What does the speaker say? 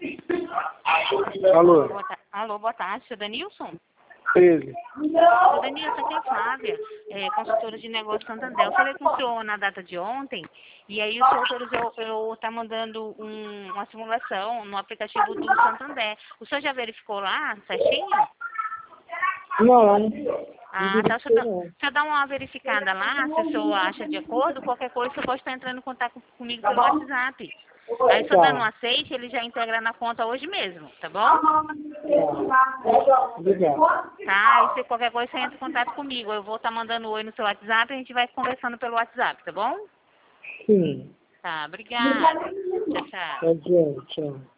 Alô? Alô, boa tarde, seu Danilson? 13. Seu Danilson, aqui é a Flávia, consultora de negócio Santander. Eu falei com o senhor na data de ontem, e aí o senhor autorizou eu estar mandando uma simulação no aplicativo do Santander. O senhor já verificou lá, certinho? Não. Ah, tá. Deixa eu dar uma verificada lá, se o senhor acha de acordo, qualquer coisa, você pode estar entrando em contato comigo pelo WhatsApp. Aí, se eu dando um aceite, ele já integra na conta hoje mesmo, tá bom? Obrigado. Tá, e se qualquer coisa, você entra em contato comigo. Eu vou estar mandando oi no seu WhatsApp e a gente vai conversando pelo WhatsApp, tá bom? Sim. Tá, obrigada. Tchau, tchau. Adiante, tchau.